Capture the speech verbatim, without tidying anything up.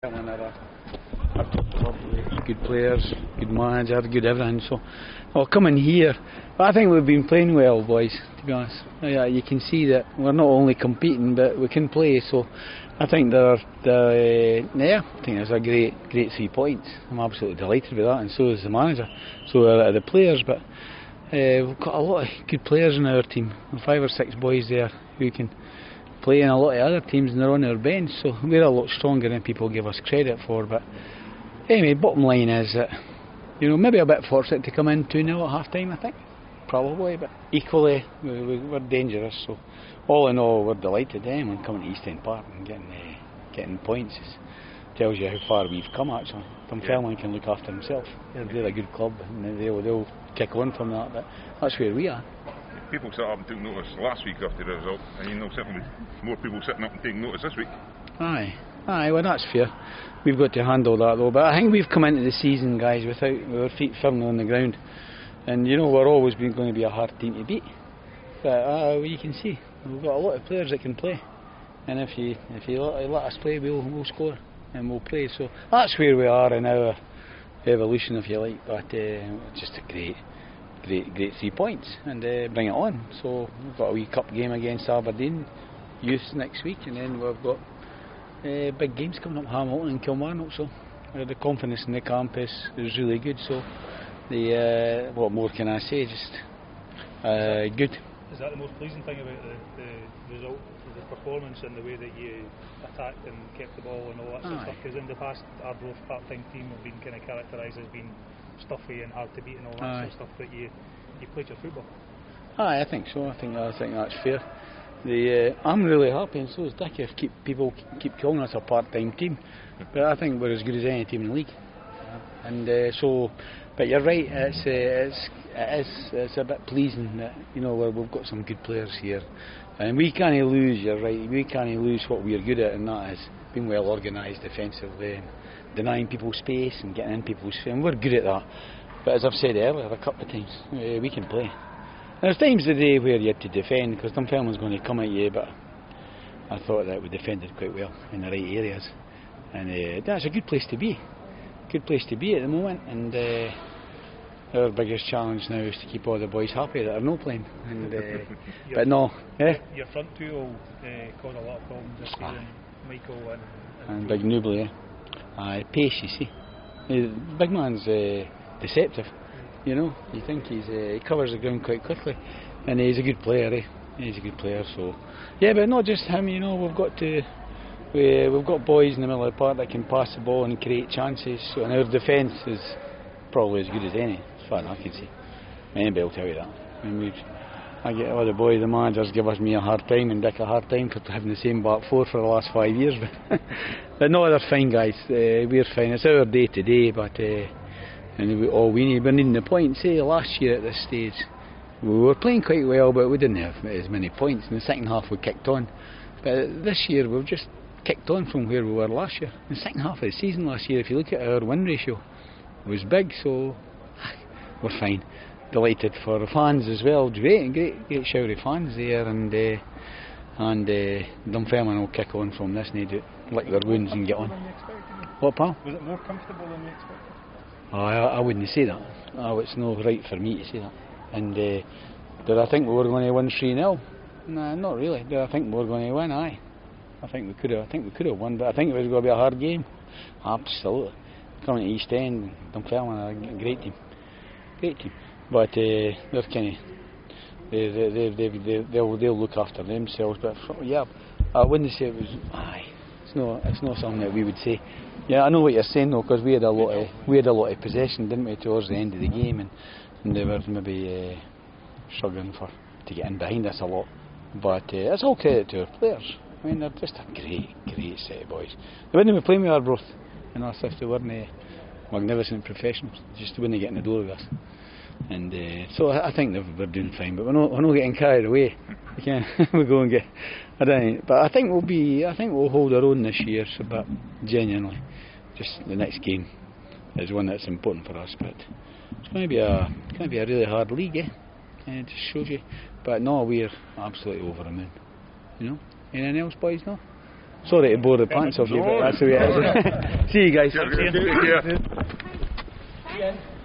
Good players, good manager, good everything. So, well, coming here, I think we've been playing well, boys. To be honest, yeah, you can see that we're not only competing, but we can play. So, I think they're, they're uh, yeah, I think it's a great, great three points. I'm absolutely delighted with that, and so is the manager. So are the players, but uh, we've got a lot of good players in our team. Five or six boys there who can play in a lot of other teams, and they're on our bench. So we're a lot stronger than people give us credit for. But anyway, bottom line is that, you know, maybe a bit fortunate to come in two nil at half time, I think, probably, but equally we, we, we're dangerous. So all in all, we're delighted eh, when coming to East End Park and getting uh, getting points. It tells you how far we've come actually. Dunfermline can look after himself. They're, they're a good club, and they'll, they'll kick on from that, but that's where we are. People sat up and took notice last week after the result, and you know, certainly more people sitting up and taking notice this week. Aye, aye, well that's fair. We've got to handle that though, but I think we've come into the season, guys, without our feet firmly on the ground, and you know we're always been going to be a hard team to beat. But uh, you can see we've got a lot of players that can play, and if you if you let, let us play, we'll we'll score and we'll play. So that's where we are in our evolution, if you like. But uh, just a great. Great, great three points, and uh, bring it on. So we've got a wee cup game against Aberdeen Youth next week, and then we've got uh, big games coming up, Hamilton and Kilmarnock. So uh, the confidence in the camp is, is really good. So the uh, what more can I say? Just uh, good. Is that the most pleasing thing about the, the result, the performance, and the way that you attacked and kept the ball and all that sort of stuff? Because in the past, Arbroath part-time team have been kind of characterised as being stuffy and hard to beat and all that Aye. sort of stuff, but you you played your football. Aye, I think so. I think I think that's fair. The uh, I'm really happy, and so is Dick. If keep people keep calling us a part-time team, but I think we're as good as any team in the league. And uh, so, but you're right. It's uh, it's it is it's a bit pleasing that you know we've got some good players here, and we can't lose. You're right. We can't lose what we're good at, and that is being well organised defensively and denying people space and getting in people's space, and we're good at that. But as I've said earlier a couple of times, uh, we can play. And there's times of the day where you have to defend because Dunfermline's going to come at you, but I thought that we defended quite well in the right areas, and uh, that's a good place to be. Good place to be at the moment, and uh, our biggest challenge now is to keep all the boys happy that are not playing. And, uh, but no, eh? Your front two will uh, cause a lot of problems this season, Michael and, and, and Big Newbley. Eh? Aye, pace, you see. The big man's uh, deceptive, you know. You think he's uh, he covers the ground quite quickly, and he's a good player. Eh? He's a good player. So yeah, but not just him. You know, we've got to we we've got boys in the middle of the park that can pass the ball and create chances. So, and our defence is probably as good as any, as far as I can see. Anybody will tell you that. I mean, we've, I get all the boys, the managers give us me a hard time and Dick a hard time for having the same back four for the last five years. But, but no, they're fine, guys. Uh, we're fine. It's our day to day, but uh, and we, all we need, we're needing the points. Say last year at this stage, we were playing quite well, but we didn't have as many points. In the second half, we kicked on. But this year, we've just kicked on from where we were last year. In the second half of the season last year, if you look at our win ratio, it was big. So we're fine. Delighted for the fans as well. Great, great, great shower of fans there, and uh, and uh, Dunfermline will kick on from this. Need to lick their wounds and get on. What, pal? Was it more comfortable than you expected? Oh, I, I wouldn't say that. Oh, it's not right for me to say that. And uh, did I think we were going to win three nil? Nah, not really. Did I think we were going to win? Aye. I think we could have. I think we could have won, but I think it was going to be a hard game. Absolutely. Coming to East End, Dunfermline are a great team. Great team. But uh, they're kind of they they they they they'll they'll look after themselves. But for, yeah, I wouldn't say it was. Aye, it's not it's not something that we would say. Yeah, I know what you're saying though, because we had a lot of we had a lot of possession, didn't we, towards the end of the game, and, and they were maybe uh, struggling for to get in behind us a lot. But uh, it's all credit to our players. I mean, they're just a great great set of boys. They wouldn't be playing with Arbroath, you know, if they weren't uh, magnificent professionals. Just wouldn't get in the door with us. And uh, so I think we're doing fine, but we're not, we're not getting carried away. We can we go and get, I don't know, but I think we'll be, I think we'll hold our own this year. So, but genuinely, just the next game is one that's important for us. But it's going to be a, it's going to be a really hard league, eh? And it just shows you. But no, we're absolutely over the moon. You know, anything else, boys? No. Sorry to bore the pants off you, but that's the way it is. See you guys. Take care.